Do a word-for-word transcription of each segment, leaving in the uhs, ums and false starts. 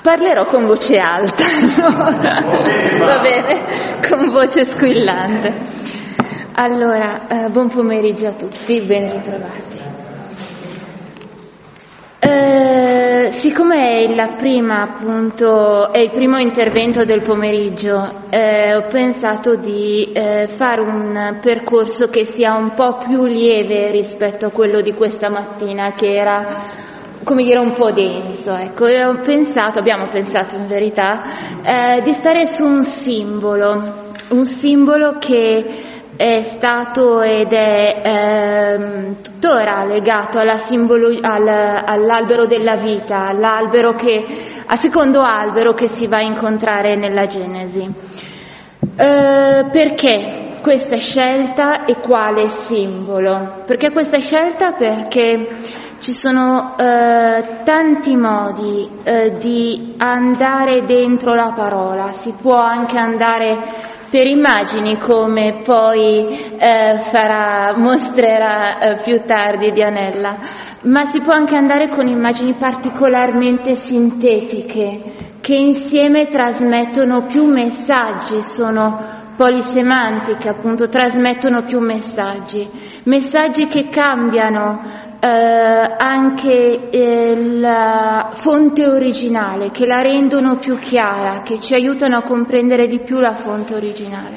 Parlerò con voce alta, allora. Va bene, con voce squillante. Allora, eh, buon pomeriggio a tutti, ben ritrovati. Eh, siccome è la prima, appunto, è il primo intervento del pomeriggio, eh, ho pensato di eh, fare un percorso che sia un po' più lieve rispetto a quello di questa mattina, che era, come dire, un po' denso, ecco. E ho pensato, abbiamo pensato in verità, eh, di stare su un simbolo, un simbolo che è stato ed è ehm, tuttora legato alla simbolo, al, all'albero della vita, all'albero che, a secondo albero che si va a incontrare nella Genesi. Eh, perché questa scelta e quale simbolo? Perché questa scelta? Perché ci sono eh, tanti modi eh, di andare dentro la parola, si può anche andare per immagini, come poi eh, farà, mostrerà eh, più tardi Dianella, ma si può anche andare con immagini particolarmente sintetiche, che insieme trasmettono più messaggi, sono polisemantiche, appunto, trasmettono più messaggi, messaggi che cambiano eh, anche eh, la fonte originale, che la rendono più chiara, che ci aiutano a comprendere di più la fonte originale.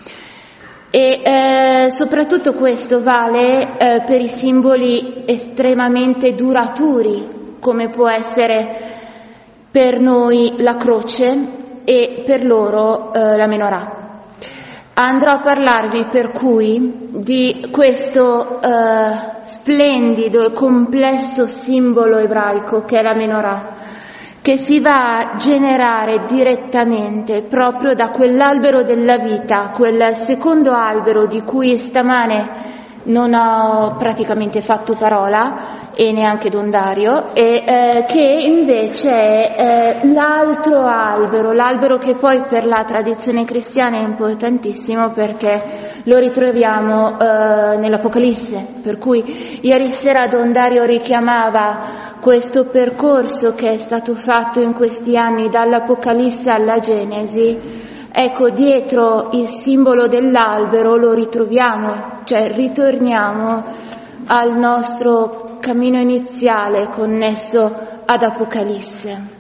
E eh, soprattutto questo vale eh, per i simboli estremamente duraturi, come può essere per noi la croce e per loro eh, la menorah. Andrò a parlarvi per cui di questo eh, splendido e complesso simbolo ebraico che è la menorah, che si va a generare direttamente proprio da quell'albero della vita, quel secondo albero di cui stamane non ho praticamente fatto parola e neanche Dondario, e eh, che invece è eh, l'altro albero, l'albero che poi per la tradizione cristiana è importantissimo perché lo ritroviamo eh, nell'Apocalisse, per cui ieri sera Dondario richiamava questo percorso che è stato fatto in questi anni dall'Apocalisse alla Genesi. Ecco, dietro il simbolo dell'albero lo ritroviamo, cioè ritorniamo al nostro cammino iniziale connesso ad Apocalisse.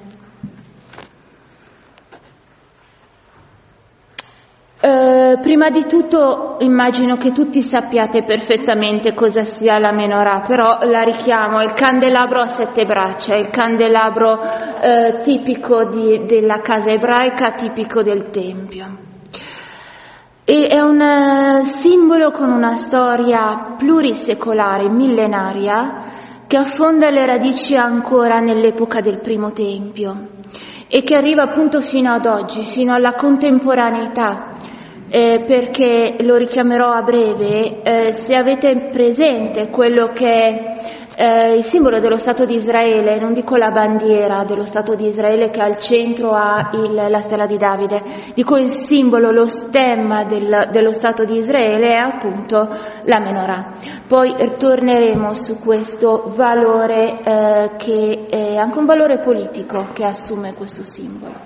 Eh, prima di tutto immagino che tutti sappiate perfettamente cosa sia la menorah, però la richiamo: è il candelabro a sette braccia, è il candelabro eh, tipico di, della casa ebraica, tipico del Tempio. E è un uh, simbolo con una storia plurisecolare, millenaria, che affonda le radici ancora nell'epoca del primo Tempio e che arriva appunto fino ad oggi, fino alla contemporaneità. Eh, perché lo richiamerò a breve. Eh, se avete presente quello che è eh, il simbolo dello Stato di Israele, non dico la bandiera dello Stato di Israele che al centro ha il, la stella di Davide, dico il simbolo, lo stemma del, dello Stato di Israele è appunto la menorah. Poi torneremo su questo valore eh, che è anche un valore politico che assume questo simbolo.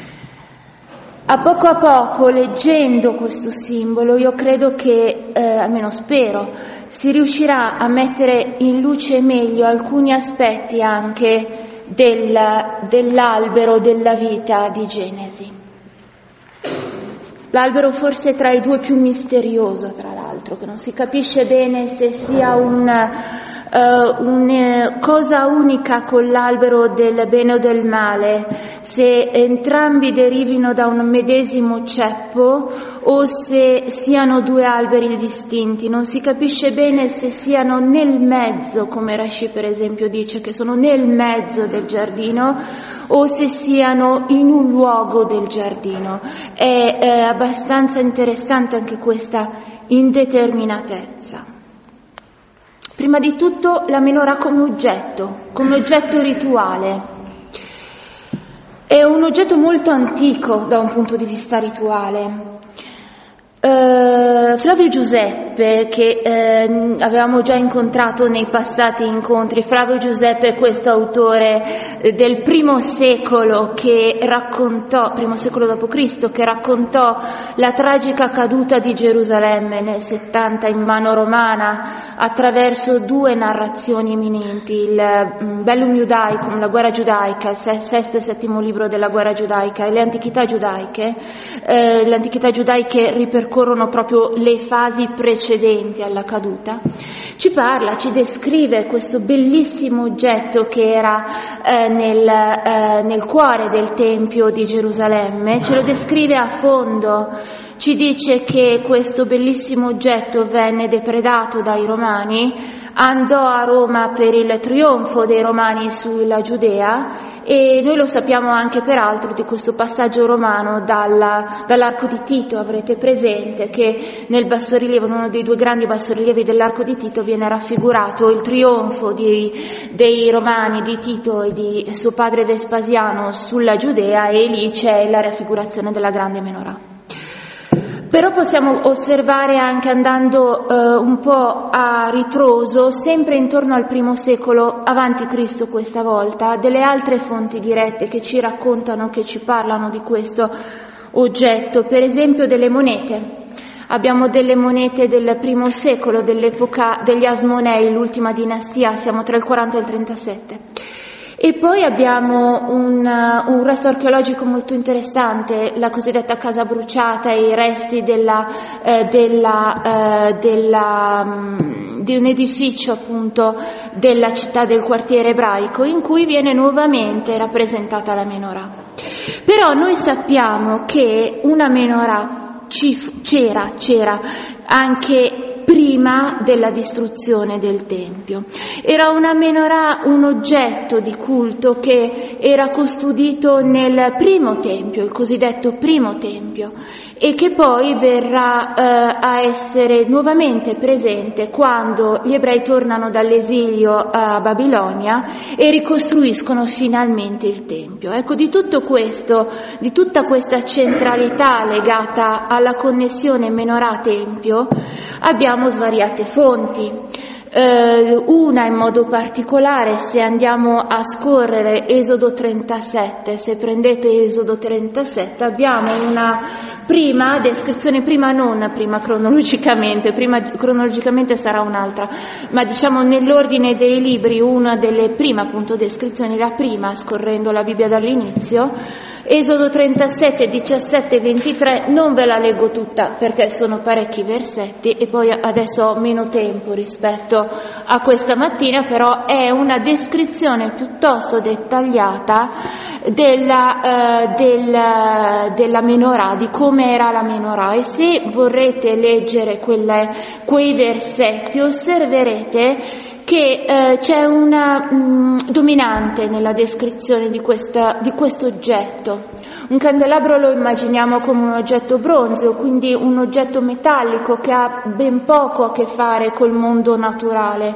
A poco a poco, leggendo questo simbolo, io credo che, eh, almeno spero, si riuscirà a mettere in luce meglio alcuni aspetti anche del, dell'albero della vita di Genesi. L'albero forse tra i due più misterioso, tra l'altro, che non si capisce bene se sia un... Uh, una cosa unica con l'albero del bene o del male, se entrambi derivino da un medesimo ceppo o se siano due alberi distinti. Non si capisce bene se siano nel mezzo, come Rashi per esempio dice che sono nel mezzo del giardino, o se siano in un luogo del giardino. È, è abbastanza interessante anche questa indeterminatezza. Prima di tutto la menorah come oggetto, come oggetto rituale. È un oggetto molto antico da un punto di vista rituale. Eh, Uh, Flavio Giuseppe, che eh, avevamo già incontrato nei passati incontri, Flavio Giuseppe è questo autore eh, del primo secolo che raccontò, primo secolo dopo Cristo, che raccontò la tragica caduta di Gerusalemme nel settanta in mano romana attraverso due narrazioni eminenti, il um, Bellum Judaicum, la guerra giudaica, il sesto e settimo libro della guerra giudaica, e le antichità giudaiche. Eh, le antichità giudaiche ripercorrono proprio le fasi precedenti alla caduta. Ci parla, ci descrive questo bellissimo oggetto che era eh, nel, eh, nel cuore del Tempio di Gerusalemme, ce lo descrive a fondo. Ci dice che questo bellissimo oggetto venne depredato dai Romani, andò a Roma per il trionfo dei Romani sulla Giudea, e noi lo sappiamo anche peraltro di questo passaggio romano dalla, dall'Arco di Tito. Avrete presente che nel bassorilievo, in uno dei due grandi bassorilievi dell'Arco di Tito, viene raffigurato il trionfo di, dei Romani, di Tito e di suo padre Vespasiano sulla Giudea, e lì c'è la raffigurazione della grande menorah. Però possiamo osservare, anche andando eh, un po' a ritroso, sempre intorno al primo secolo avanti Cristo questa volta, delle altre fonti dirette che ci raccontano, che ci parlano di questo oggetto, per esempio delle monete. Abbiamo delle monete del primo secolo, dell'epoca degli Asmonei, l'ultima dinastia, siamo tra il quaranta e il trentasette. E poi abbiamo un, un resto archeologico molto interessante, la cosiddetta casa bruciata, e i resti della, eh, della, eh, della, um, di un edificio appunto della città del quartiere ebraico, in cui viene nuovamente rappresentata la menorah. Però noi sappiamo che una menorah ci, c'era, c'era anche prima della distruzione del Tempio. Era una menorah, un oggetto di culto che era custodito nel primo Tempio, il cosiddetto primo Tempio, e che poi verrà eh, a essere nuovamente presente quando gli ebrei tornano dall'esilio a Babilonia e ricostruiscono finalmente il Tempio. Ecco, di tutto questo, di tutta questa centralità legata alla connessione menorah-Tempio, abbiamo svariate fonti. Uh, una in modo particolare, se andiamo a scorrere Esodo trentasette, se prendete Esodo trentasette, abbiamo una prima descrizione, prima non prima cronologicamente, prima cronologicamente sarà un'altra, ma diciamo nell'ordine dei libri, una delle prime appunto descrizioni, la prima, scorrendo la Bibbia dall'inizio, Esodo trentasette, diciassette e ventitré. Non ve la leggo tutta perché sono parecchi versetti e poi adesso ho meno tempo rispetto a questa mattina, però è una descrizione piuttosto dettagliata della, eh, della, della menorah, di come era la menorah, e se vorrete leggere quelle, quei versetti osserverete che eh, c'è una mh, dominante nella descrizione di, questa, di questo oggetto. Un candelabro lo immaginiamo come un oggetto bronzeo, quindi un oggetto metallico che ha ben poco a che fare col mondo naturale.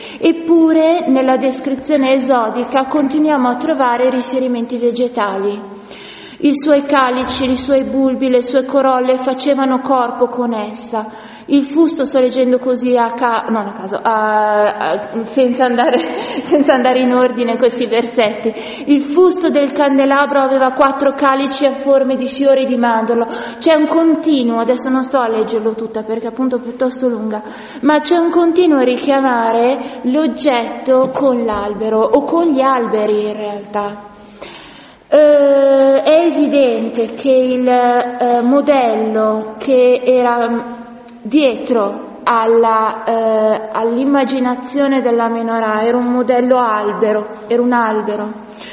Eppure nella descrizione esodica continuiamo a trovare riferimenti vegetali. I suoi calici, i suoi bulbi, le sue corolle facevano corpo con essa. Il fusto, sto leggendo così a caso, non a caso, a, a, senza, andare, senza andare in ordine questi versetti. Il fusto del candelabro aveva quattro calici a forme di fiori di mandorlo. C'è un continuo, adesso non sto a leggerlo tutta perché appunto è piuttosto lunga, ma c'è un continuo a richiamare l'oggetto con l'albero o con gli alberi in realtà. Uh, è evidente che il uh, modello che era dietro alla, uh, all'immaginazione della menorah era un modello albero, era un albero.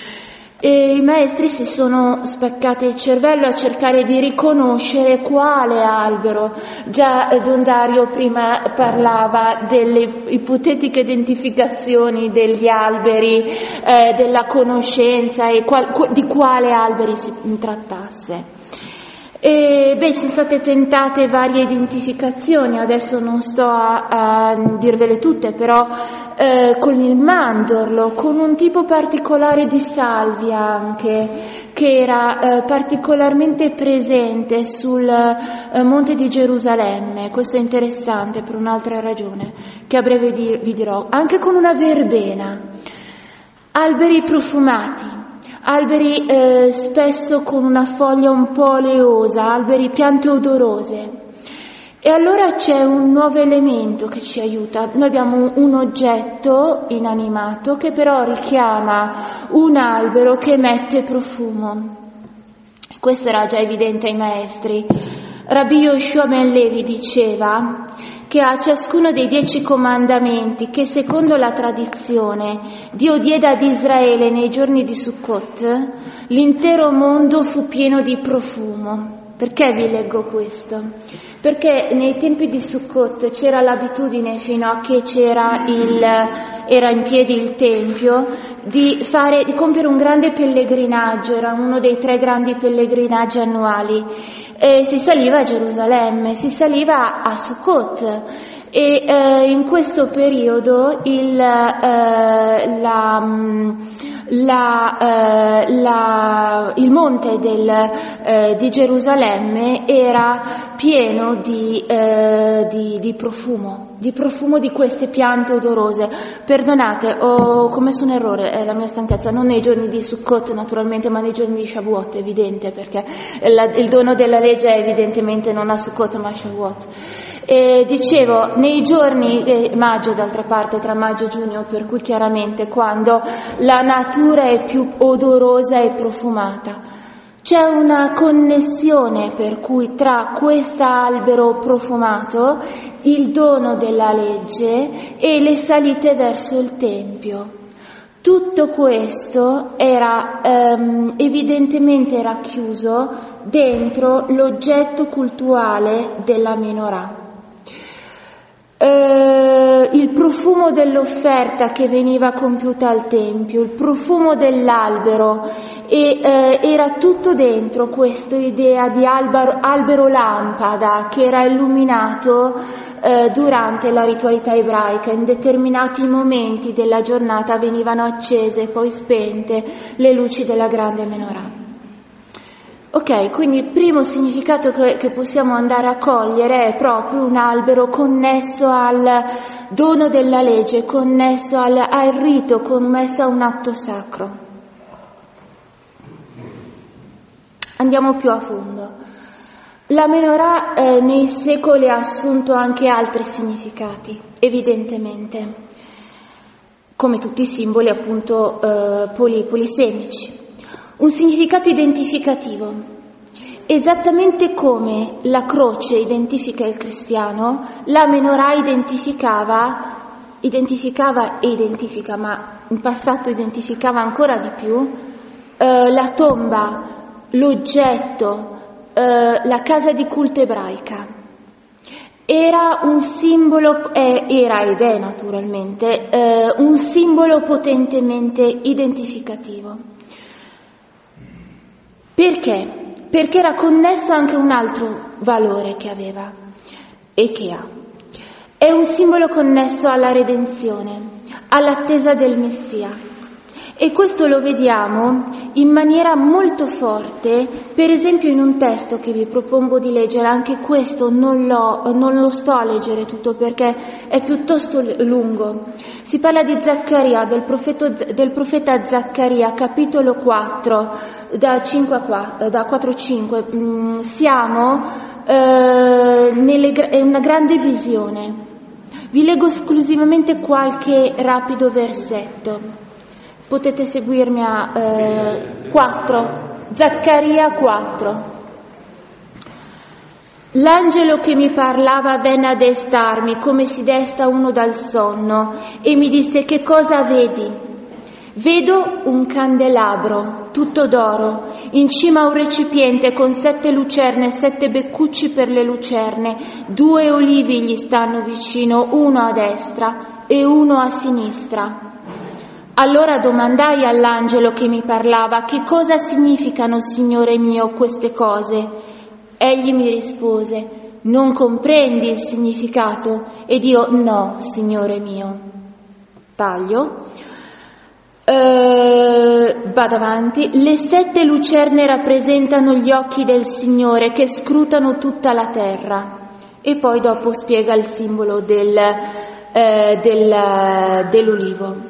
E i maestri si sono spaccati il cervello a cercare di riconoscere quale albero. Già Don Dario prima parlava delle ipotetiche identificazioni degli alberi, eh, della conoscenza e qual, di quale alberi si trattasse. E beh, sono state tentate varie identificazioni, adesso non sto a, a dirvele tutte, però eh, con il mandorlo, con un tipo particolare di salvia anche, che era eh, particolarmente presente sul eh, monte di Gerusalemme. Questo è interessante per un'altra ragione, che a breve di, vi dirò, anche con una verbena, alberi profumati, alberi eh, spesso con una foglia un po' oleosa, alberi, piante odorose. E allora c'è un nuovo elemento che ci aiuta. Noi abbiamo un oggetto inanimato che però richiama un albero che emette profumo. Questo era già evidente ai maestri. Rabbi Yoshua ben Levi diceva che a ciascuno dei dieci comandamenti che secondo la tradizione Dio diede ad Israele nei giorni di Sukkot, l'intero mondo fu pieno di profumo. Perché vi leggo questo? Perché nei tempi di Sukkot c'era l'abitudine, fino a che c'era il, era in piedi il Tempio, di fare, di compiere un grande pellegrinaggio, era uno dei tre grandi pellegrinaggi annuali, e si saliva a Gerusalemme, si saliva a Sukkot. E eh, in questo periodo il, eh, la, la, eh, la, il monte del, eh, di Gerusalemme era pieno di, eh, di, di profumo, di profumo di queste piante odorose. Perdonate, ho commesso un errore, è la mia stanchezza, non nei giorni di Sukkot naturalmente, ma nei giorni di Shavuot, evidente, perché la, il dono della legge è evidentemente non a Sukkot ma a Shavuot. E dicevo, nei giorni, eh, maggio d'altra parte, tra maggio e giugno, per cui chiaramente quando la natura è più odorosa e profumata, c'è una connessione per cui tra quest'albero profumato, il dono della legge e le salite verso il Tempio. Tutto questo era ehm, evidentemente racchiuso dentro l'oggetto cultuale della menorah. Uh, il profumo dell'offerta che veniva compiuta al Tempio, il profumo dell'albero, e uh, era tutto dentro questa idea di albero, albero lampada che era illuminato uh, durante la ritualità ebraica. In determinati momenti della giornata venivano accese e poi spente le luci della grande menorah. Ok, quindi il primo significato che, che possiamo andare a cogliere è proprio un albero connesso al dono della legge, connesso al, al rito, connesso a un atto sacro. Andiamo più a fondo. La menorah eh, nei secoli ha assunto anche altri significati, evidentemente, come tutti i simboli appunto eh, poli, polisemici. Un significato identificativo, esattamente come la croce identifica il cristiano, la menorah identificava, identificava e identifica, ma in passato identificava ancora di più, eh, la tomba, l'oggetto, eh, la casa di culto ebraica. Era un simbolo, eh, era ed è naturalmente, eh, un simbolo potentemente identificativo. Perché? Perché era connesso anche a un altro valore che aveva e che ha. È un simbolo connesso alla redenzione, all'attesa del Messia. E questo lo vediamo in maniera molto forte, per esempio in un testo che vi propongo di leggere. Anche questo non lo, non lo sto a leggere tutto perché è piuttosto lungo. Si parla di Zaccaria, del profeta, del profeta Zaccaria, capitolo quattro, da cinque a quattro, da quattro a cinque. Siamo eh, nelle, è una grande visione. Vi leggo esclusivamente qualche rapido versetto. Potete seguirmi a eh, quattro, Zaccaria quattro. L'angelo che mi parlava venne a destarmi come si desta uno dal sonno e mi disse: che cosa vedi? Vedo un candelabro tutto d'oro, in cima a un recipiente con sette lucerne, sette beccucci per le lucerne, due olivi gli stanno vicino, uno a destra e uno a sinistra. Allora domandai all'angelo che mi parlava: che cosa significano, Signore mio, queste cose? Egli mi rispose: non comprendi il significato? Ed io: no, Signore mio. Taglio. Uh, vado avanti. Le sette lucerne rappresentano gli occhi del Signore che scrutano tutta la terra. E poi dopo spiega il simbolo del, eh, del, dell'ulivo.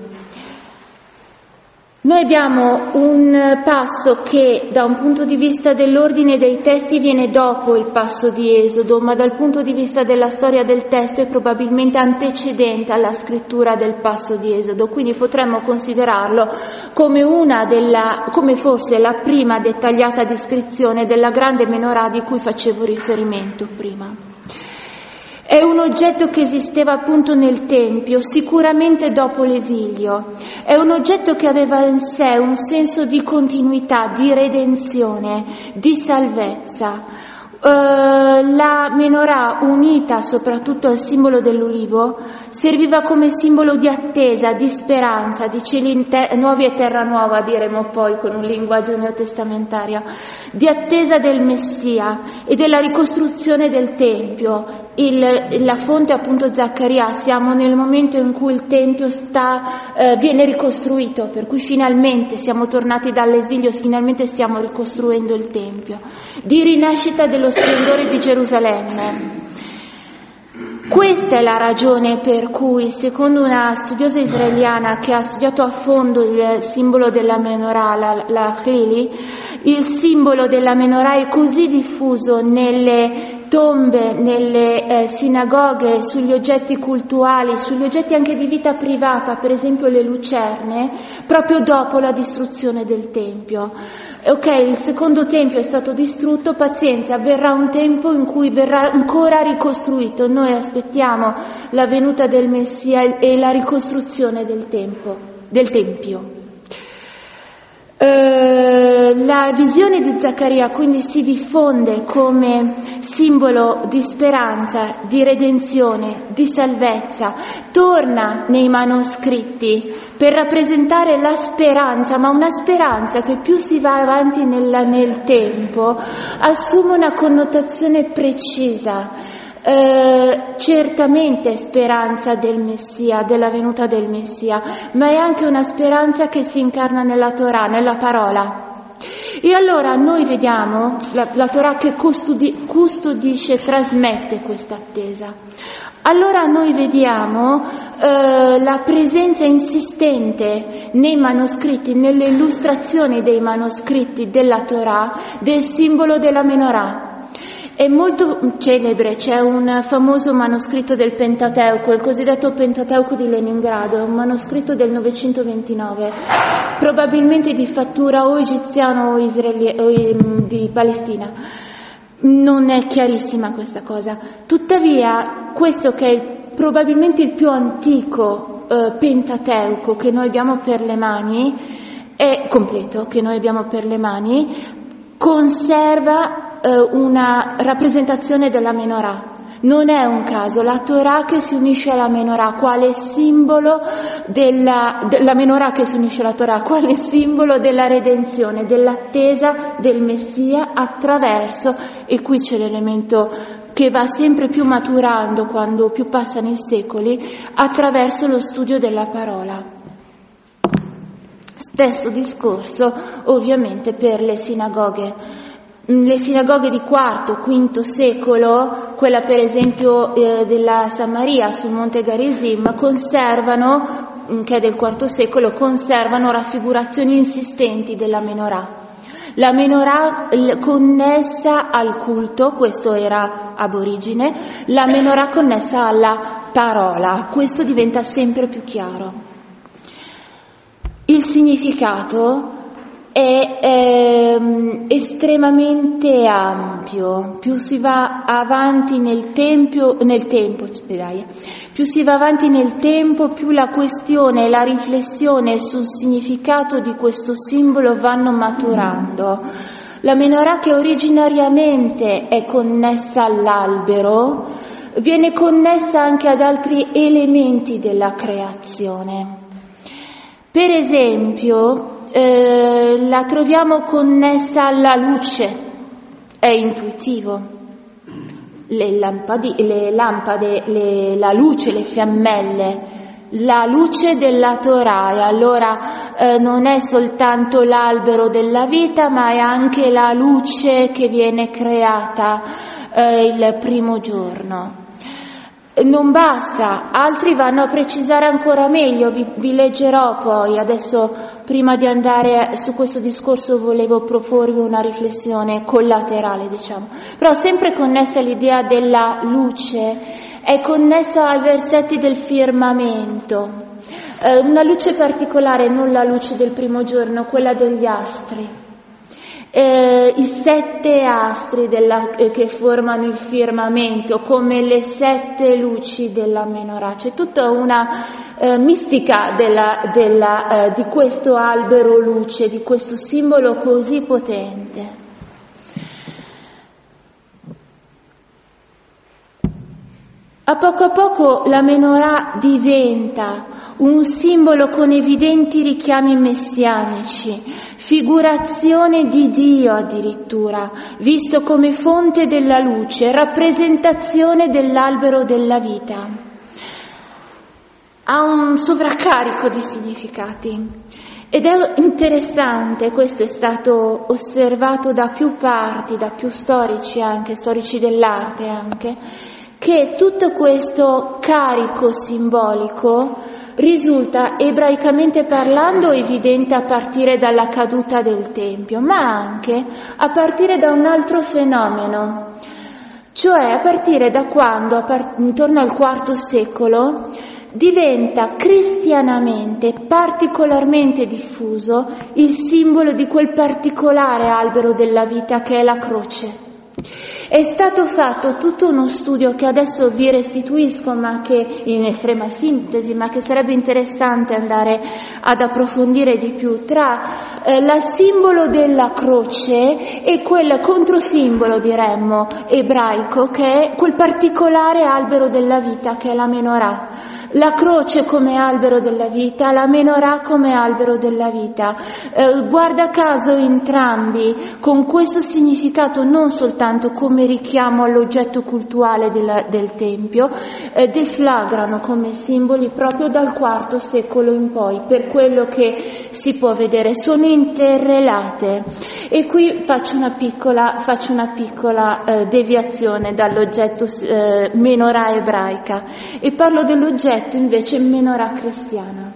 Noi abbiamo un passo che da un punto di vista dell'ordine dei testi viene dopo il passo di Esodo, ma dal punto di vista della storia del testo è probabilmente antecedente alla scrittura del passo di Esodo, quindi potremmo considerarlo come una della, come forse la prima dettagliata descrizione della grande menorah di cui facevo riferimento prima. È un oggetto che esisteva appunto nel Tempio, sicuramente dopo l'esilio. È un oggetto che aveva in sé un senso di continuità, di redenzione, di salvezza. Uh, la menorah, unita soprattutto al simbolo dell'ulivo, serviva come simbolo di attesa, di speranza, di cieli te- nuovi e terra nuova, diremo poi con un linguaggio neotestamentario, di attesa del Messia e della ricostruzione del Tempio. Il, la fonte appunto Zaccaria, siamo nel momento in cui il Tempio sta, eh, viene ricostruito, per cui finalmente siamo tornati dall'esilio, finalmente stiamo ricostruendo il Tempio, di rinascita dello splendore di Gerusalemme. Questa è la ragione per cui, secondo una studiosa israeliana che ha studiato a fondo il simbolo della menorah, la, la Hlili, il simbolo della menorah è così diffuso nelle tombe, nelle eh, sinagoghe, sugli oggetti cultuali, sugli oggetti anche di vita privata, per esempio le lucerne, proprio dopo la distruzione del Tempio. Ok, il secondo Tempio è stato distrutto, pazienza, verrà un tempo in cui verrà ancora ricostruito. Noi aspettiamo la venuta del Messia e la ricostruzione del, tempo, del Tempio. Uh, la visione di Zaccaria quindi si diffonde come simbolo di speranza, di redenzione, di salvezza, torna nei manoscritti per rappresentare la speranza, ma una speranza che più si va avanti nel, nel tempo assume una connotazione precisa. Eh, certamente speranza del Messia, della venuta del Messia, ma è anche una speranza che si incarna nella Torah, nella parola. E allora noi vediamo la, la Torah che custodi, custodisce, trasmette questa attesa. Allora noi vediamo eh, la presenza insistente nei manoscritti, nelle illustrazioni dei manoscritti della Torah, del simbolo della menorah. È molto celebre, c'è un famoso manoscritto del Pentateuco, il cosiddetto Pentateuco di Leningrado, è un manoscritto del novecentoventinove, probabilmente di fattura o egiziana o, israeli- o di Palestina. Non è chiarissima questa cosa. Tuttavia, questo che è probabilmente il più antico eh, Pentateuco che noi abbiamo per le mani, è completo, che noi abbiamo per le mani, conserva una rappresentazione della menorah. Non è un caso, la Torah che si unisce alla menorah, quale simbolo della, della menorah che si unisce alla Torah, quale simbolo della redenzione, dell'attesa del Messia attraverso, e qui c'è l'elemento che va sempre più maturando quando più passano i secoli, attraverso lo studio della parola. Stesso discorso ovviamente per le sinagoghe. Le sinagoghe di quarto, quinto secolo, quella per esempio eh, della Samaria sul monte Garizim, conservano, che è del quarto secolo, conservano raffigurazioni insistenti della menorah. La menorah connessa al culto, questo era ab origine, la menorah connessa alla parola, questo diventa sempre più chiaro. Il significato è ehm, estremamente ampio, più si va avanti nel tempio, nel tempo, dai, più si va avanti nel tempo, più la questione e la riflessione sul significato di questo simbolo vanno maturando. La menorah, che originariamente è connessa all'albero, viene connessa anche ad altri elementi della creazione. Per esempio, Eh, la troviamo connessa alla luce, è intuitivo. Le lampadi, le lampade, le, la luce, le fiammelle, la luce della Torah, e allora eh, non è soltanto l'albero della vita, ma è anche la luce che viene creata eh, il primo giorno. Non basta, altri vanno a precisare ancora meglio, vi, vi leggerò poi. Adesso, prima di andare su questo discorso, volevo proporvi una riflessione collaterale, diciamo, però sempre connessa all'idea della luce, è connessa ai versetti del firmamento, eh, una luce particolare, non la luce del primo giorno, quella degli astri. Eh, i sette astri della, eh, che formano il firmamento, come le sette luci della menorah. C'è tutta una eh, mistica della, della, eh, di questo albero luce, di questo simbolo così potente. A poco a poco la menorah diventa un simbolo con evidenti richiami messianici, figurazione di Dio addirittura, visto come fonte della luce, rappresentazione dell'albero della vita. Ha un sovraccarico di significati ed è interessante, questo è stato osservato da più parti, da più storici anche, storici dell'arte anche, che tutto questo carico simbolico risulta, ebraicamente parlando, evidente a partire dalla caduta del Tempio, ma anche a partire da un altro fenomeno, cioè a partire da quando, a part- intorno al quarto secolo, diventa cristianamente particolarmente diffuso il simbolo di quel particolare albero della vita che è la croce. È stato fatto tutto uno studio che adesso vi restituisco, ma che in estrema sintesi, ma che sarebbe interessante andare ad approfondire di più, tra eh, la simbolo della croce e quel controsimbolo, diremmo, ebraico, che è quel particolare albero della vita che è la menorah. La croce come albero della vita, la menorah come albero della vita. Eh, guarda caso entrambi con questo significato, non soltanto come richiamo all'oggetto cultuale della, del Tempio, eh, deflagrano come simboli proprio dal quarto secolo in poi, per quello che si può vedere, sono interrelate. E qui faccio una piccola, faccio una piccola eh, deviazione dall'oggetto eh, menorah ebraica e parlo dell'oggetto invece menorah cristiana,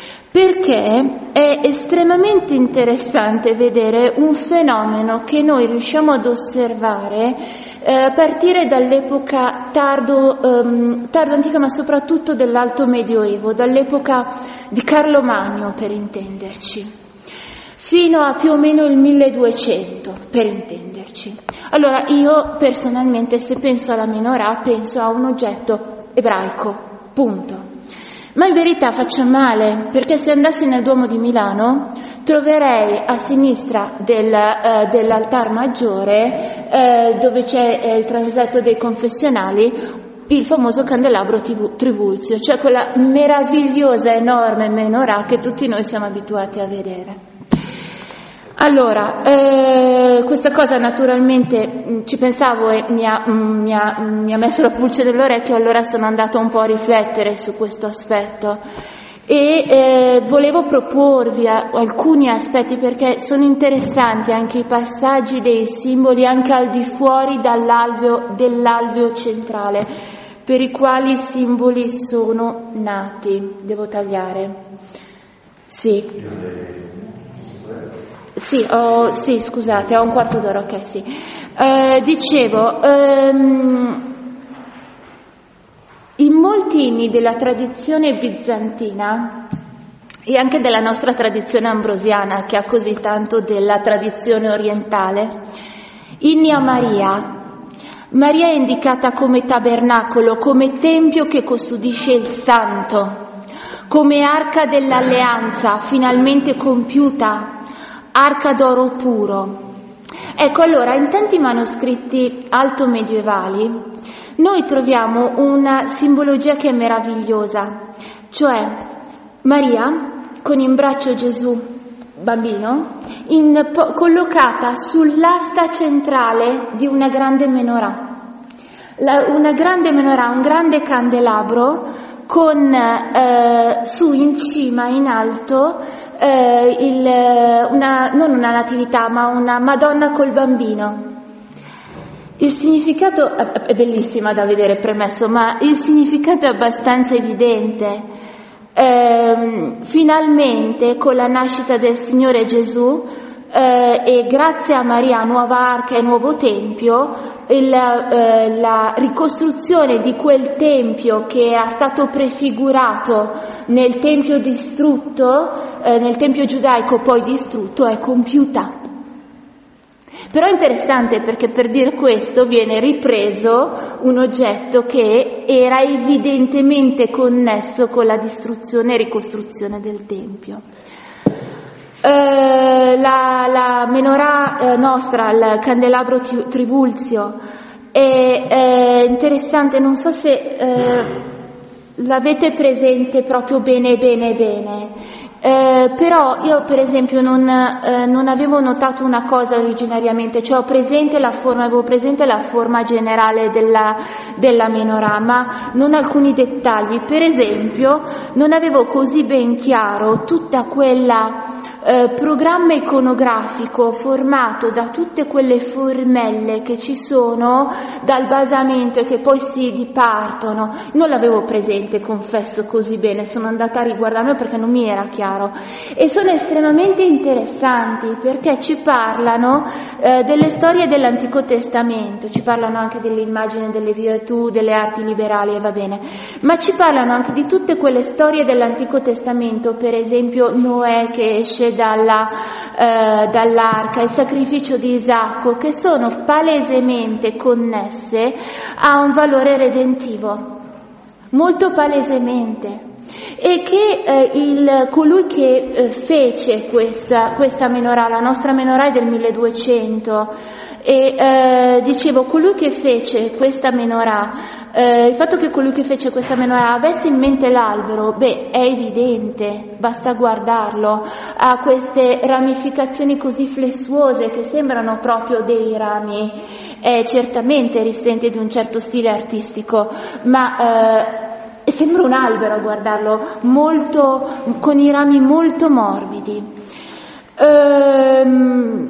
perché è estremamente interessante vedere un fenomeno che noi riusciamo ad osservare eh, a partire dall'epoca tardo, ehm, tardo antica, ma soprattutto dell'Alto Medioevo, dall'epoca di Carlo Magno, per intenderci, fino a più o meno il milleduecento, per intenderci. Allora, io personalmente, se penso alla menorah, penso a un oggetto ebraico, punto. Ma in verità faccio male, perché se andassi nel Duomo di Milano troverei a sinistra del, eh, dell'altar maggiore, eh, dove c'è eh, il transetto dei confessionali, il famoso candelabro trivulzio, cioè quella meravigliosa, enorme menorah che tutti noi siamo abituati a vedere. Allora, eh, questa cosa naturalmente mh, ci pensavo e mi ha, mh, mi, ha, mh, mi ha messo la pulce nell'orecchio, allora sono andata un po' a riflettere su questo aspetto e eh, volevo proporvi a, alcuni aspetti, perché sono interessanti anche i passaggi dei simboli anche al di fuori dall'alveo, dell'alveo centrale, per i quali i simboli sono nati. Devo tagliare? Sì. Sì, ho, sì, scusate, ho un quarto d'ora, ok, sì. Eh, dicevo, ehm, in molti inni della tradizione bizantina e anche della nostra tradizione ambrosiana, che ha così tanto della tradizione orientale, inni a Maria. Maria è indicata come tabernacolo, come tempio che custodisce il santo, come arca dell'alleanza finalmente compiuta, arca d'oro puro. Ecco, allora, in tanti manoscritti alto medievali noi troviamo una simbologia che è meravigliosa, cioè Maria con in braccio Gesù bambino in, po- collocata sull'asta centrale di una grande menorah. La, una grande menorah, un grande candelabro con eh, su in cima, in alto, eh, il, una, non una natività, ma una Madonna col bambino. Il significato è bellissima da vedere, premesso, ma il significato è abbastanza evidente. Eh, finalmente, con la nascita del Signore Gesù, Eh, e grazie a Maria, nuova arca e nuovo tempio, il, eh, la ricostruzione di quel tempio che era stato prefigurato nel tempio distrutto, eh, nel tempio giudaico poi distrutto, è compiuta. Però è interessante perché per dire questo viene ripreso un oggetto che era evidentemente connesso con la distruzione e ricostruzione del tempio. Uh, la, la menorah uh, nostra, il candelabro tribulzio, è, è interessante, non so se uh, l'avete presente proprio bene bene bene, uh, però io per esempio non, uh, non avevo notato una cosa originariamente, cioè ho presente la forma, avevo presente la forma generale della, della menorah, ma non alcuni dettagli. Per esempio non avevo così ben chiaro tutta quella Eh, programma iconografico formato da tutte quelle formelle che ci sono dal basamento e che poi si dipartono. Non l'avevo presente, confesso, così bene, sono andata a riguardarlo perché non mi era chiaro, e sono estremamente interessanti perché ci parlano eh, delle storie dell'Antico Testamento, ci parlano anche dell'immagine delle virtù, delle arti liberali, e va bene, ma ci parlano anche di tutte quelle storie dell'Antico Testamento, per esempio Noè che esce Dalla, eh, dall'arca, il sacrificio di Isacco, che sono palesemente connesse a un valore redentivo, molto palesemente, e che eh, il, colui che eh, fece questa, questa menorah, la nostra menorah è del milleduecento, e eh, dicevo, colui che fece questa menorah, eh, il fatto che colui che fece questa menorah avesse in mente l'albero, beh, è evidente, basta guardarlo, ha queste ramificazioni così flessuose che sembrano proprio dei rami, è certamente risente di un certo stile artistico, ma eh, sembra un albero a guardarlo, molto, con i rami molto morbidi. Ehm,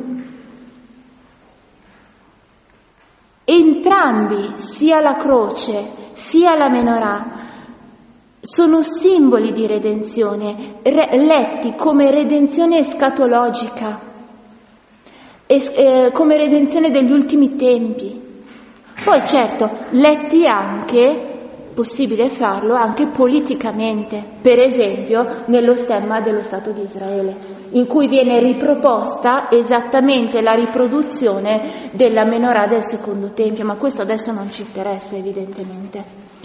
Entrambi, sia la croce sia la menorah, sono simboli di redenzione, re- letti come redenzione escatologica, es- eh, come redenzione degli ultimi tempi. Poi certo, letti anche, possibile farlo anche politicamente, per esempio nello stemma dello Stato di Israele, in cui viene riproposta esattamente la riproduzione della menorah del secondo tempio, ma questo adesso non ci interessa evidentemente.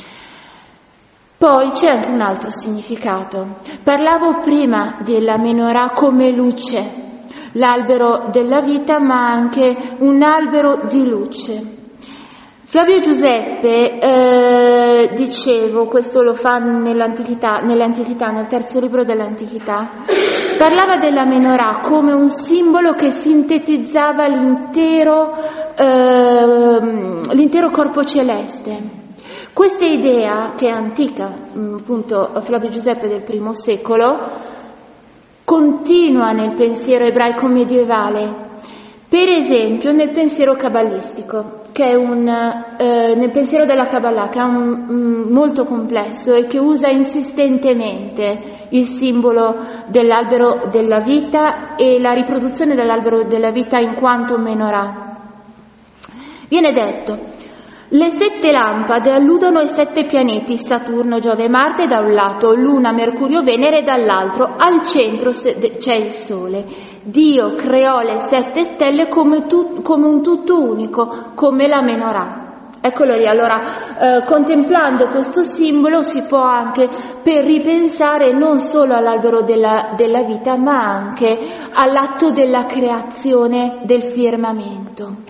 Poi c'è anche un altro significato. Parlavo prima della menorah come luce, l'albero della vita, ma anche un albero di luce. Flavio Giuseppe, eh, dicevo, questo lo fa nell'antichità, nell'antichità, nel terzo libro dell'antichità, parlava della menorah come un simbolo che sintetizzava l'intero, eh, l'intero corpo celeste. Questa idea, che è antica, appunto Flavio Giuseppe del primo secolo, continua nel pensiero ebraico medievale, per esempio nel pensiero cabalistico, che è un, eh, nel pensiero della Kabbalah, che è un, um, molto complesso e che usa insistentemente il simbolo dell'albero della vita e la riproduzione dell'albero della vita in quanto menorah. Viene detto: le sette lampade alludono ai sette pianeti, Saturno, Giove e Marte da un lato, Luna, Mercurio, Venere dall'altro, al centro c'è il Sole. Dio creò le sette stelle come, tu, come un tutto unico, come la menorah. Eccolo lì, allora eh, contemplando questo simbolo si può anche per ripensare non solo all'albero della, della vita, ma anche all'atto della creazione del firmamento.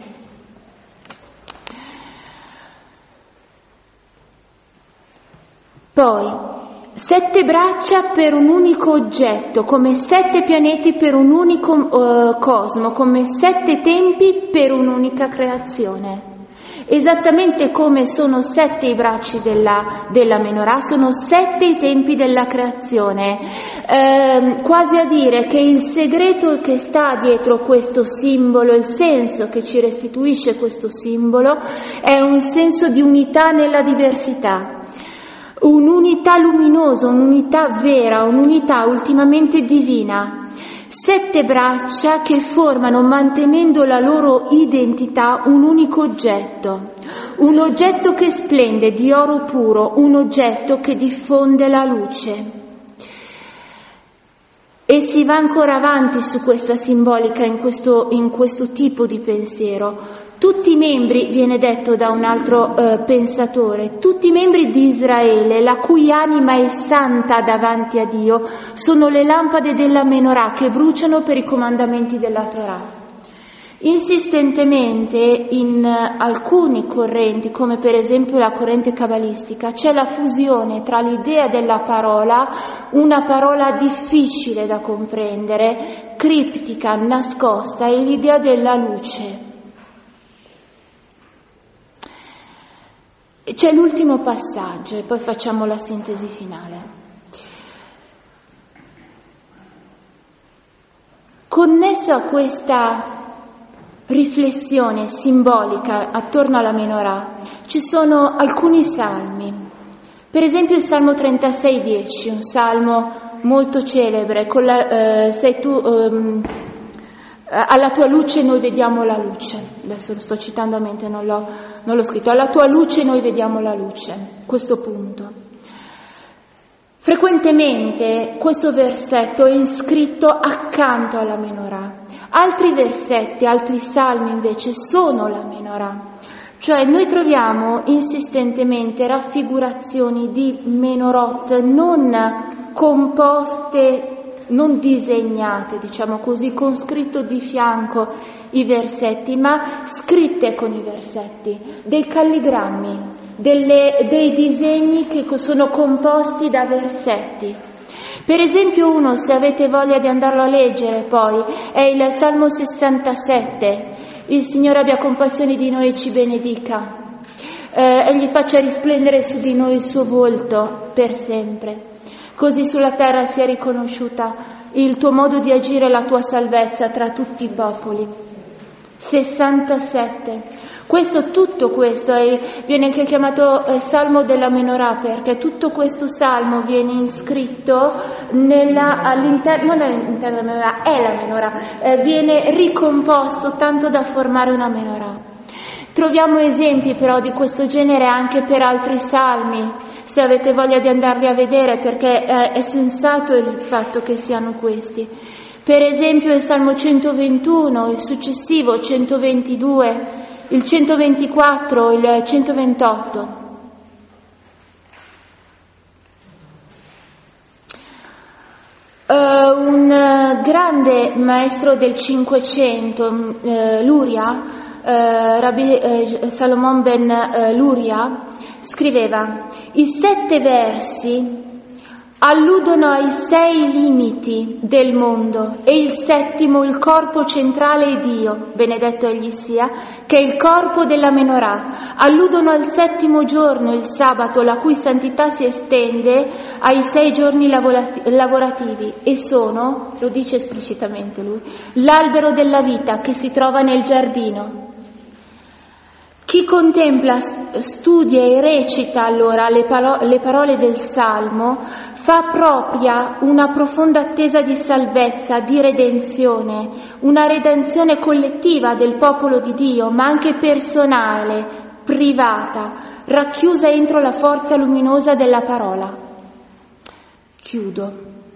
Poi, Sette braccia per un unico oggetto, come sette pianeti per un unico uh, cosmo, come sette tempi per un'unica creazione. Esattamente come sono sette i bracci della, della menorah, sono sette i tempi della creazione, eh, quasi a dire che il segreto che sta dietro questo simbolo, il senso che ci restituisce questo simbolo, è un senso di unità nella diversità. Un'unità luminosa, un'unità vera, un'unità ultimamente divina. Sette braccia che formano, mantenendo la loro identità, un unico oggetto. Un oggetto che splende di oro puro, un oggetto che diffonde la luce. E si va ancora avanti su questa simbolica, in questo, in questo tipo di pensiero. Tutti i membri, viene detto da un altro eh, pensatore, tutti i membri di Israele, la cui anima è santa davanti a Dio, sono le lampade della menorah che bruciano per i comandamenti della Torah. Insistentemente in alcuni correnti, come per esempio la corrente cabalistica, c'è la fusione tra l'idea della parola, una parola difficile da comprendere, criptica, nascosta, e l'idea della luce. C'è l'ultimo passaggio e poi facciamo la sintesi finale. Connesso a questa riflessione simbolica attorno alla menorah ci sono alcuni salmi. Per esempio il Salmo trentasei dieci, un salmo molto celebre, con la, eh, sei tu, um, alla tua luce noi vediamo la luce. Adesso lo sto citando a mente, non l'ho, non l'ho scritto. Alla tua luce noi vediamo la luce, questo punto. Frequentemente questo versetto è iscritto accanto alla menorah. Altri versetti, altri salmi invece sono la menorah. Cioè noi troviamo insistentemente raffigurazioni di menorot non composte, non disegnate, diciamo così, con scritto di fianco i versetti, ma scritte con i versetti, dei calligrammi, delle, dei disegni che sono composti da versetti. Per esempio uno, se avete voglia di andarlo a leggere poi, è il Salmo sessantasette. Il Signore abbia compassione di noi e ci benedica, eh, e gli faccia risplendere su di noi il suo volto per sempre. Così sulla terra sia riconosciuta il tuo modo di agire e la tua salvezza tra tutti i popoli. sessantasette. Questo, tutto questo è, viene anche chiamato eh, Salmo della Menorah, perché tutto questo salmo viene iscritto nella, all'interno, non all'interno della Menorah, è la Menorah, eh, viene ricomposto tanto da formare una Menorah. Troviamo esempi però di questo genere anche per altri salmi, se avete voglia di andarli a vedere, perché eh, è sensato il fatto che siano questi. Per esempio il Salmo centoventuno, il successivo centoventidue, il centoventiquattro, il centoventotto. Uh, un uh, grande maestro del Cinquecento, uh, Luria, uh, Rabbi uh, Salomon ben uh, Luria, scriveva: i sette versi alludono ai sei limiti del mondo e il settimo, il corpo centrale, è Dio, benedetto egli sia, che è il corpo della menorah. Alludono al settimo giorno, il sabato, la cui santità si estende ai sei giorni lavorati- lavorativi e sono, lo dice esplicitamente lui, l'albero della vita che si trova nel giardino. Chi contempla, studia e recita allora le, palo- le parole del Salmo fa propria una profonda attesa di salvezza, di redenzione, una redenzione collettiva del popolo di Dio, ma anche personale, privata, racchiusa entro la forza luminosa della parola. Chiudo.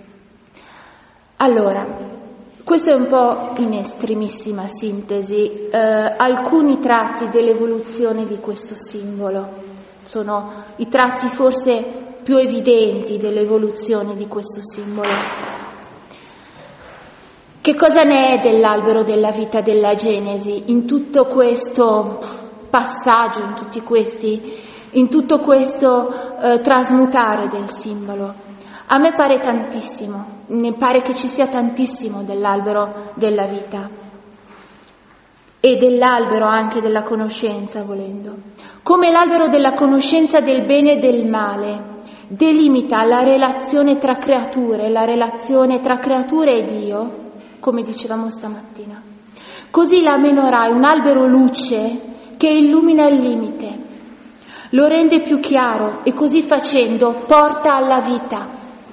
Allora, questo è un po' in estremissima sintesi, eh, alcuni tratti dell'evoluzione di questo simbolo. Sono i tratti forse più evidenti dell'evoluzione di questo simbolo. Che cosa ne è dell'albero della vita della Genesi in tutto questo passaggio, in tutti questi, in tutto questo eh, trasmutare del simbolo? A me pare tantissimo, ne pare che ci sia tantissimo dell'albero della vita e dell'albero anche della conoscenza, volendo. Come l'albero della conoscenza del bene e del male delimita la relazione tra creature, la relazione tra creature e Dio, come dicevamo stamattina. Così la menorah è un albero luce che illumina il limite, lo rende più chiaro e così facendo porta alla vita.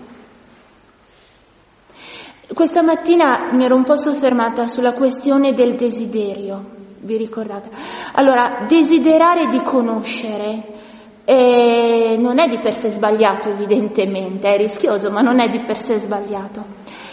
Questa mattina mi ero un po' soffermata sulla questione del desiderio, vi ricordate? Allora, desiderare di conoscere eh, non è di per sé sbagliato, evidentemente, è rischioso, ma non è di per sé sbagliato.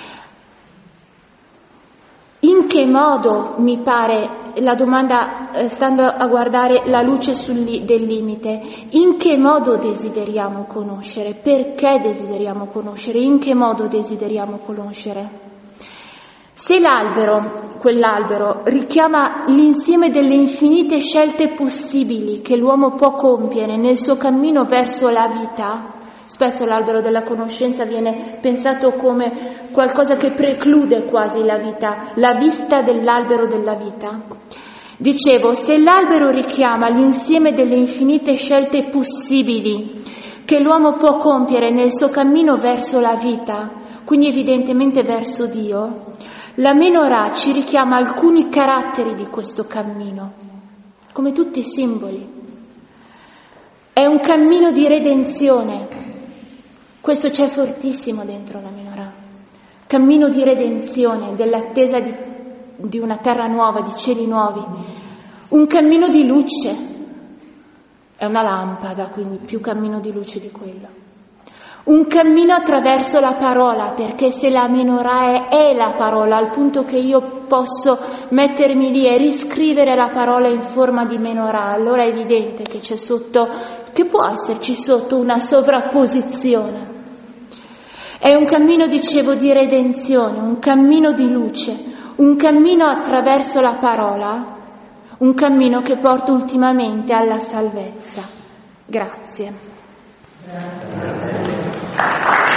In che modo, mi pare, la domanda, eh, stando a guardare la luce sul li- del limite, in che modo desideriamo conoscere? Perché desideriamo conoscere? In che modo desideriamo conoscere? Se l'albero, quell'albero, richiama l'insieme delle infinite scelte possibili che l'uomo può compiere nel suo cammino verso la vita, spesso l'albero della conoscenza viene pensato come qualcosa che preclude quasi la vita, la vista dell'albero della vita. Dicevo, se l'albero richiama l'insieme delle infinite scelte possibili che l'uomo può compiere nel suo cammino verso la vita, quindi evidentemente verso Dio, la menorah ci richiama alcuni caratteri di questo cammino, come tutti i simboli. È un cammino di redenzione. Questo c'è fortissimo dentro la menorah, cammino di redenzione, dell'attesa di, di una terra nuova, di cieli nuovi, un cammino di luce, è una lampada, quindi più cammino di luce di quello, un cammino attraverso la parola, perché se la menorah è, è la parola, al punto che io posso mettermi lì e riscrivere la parola in forma di menorah, allora è evidente che c'è sotto, che può esserci sotto una sovrapposizione. È un cammino, dicevo, di redenzione, un cammino di luce, un cammino attraverso la parola, un cammino che porta ultimamente alla salvezza. Grazie. Grazie.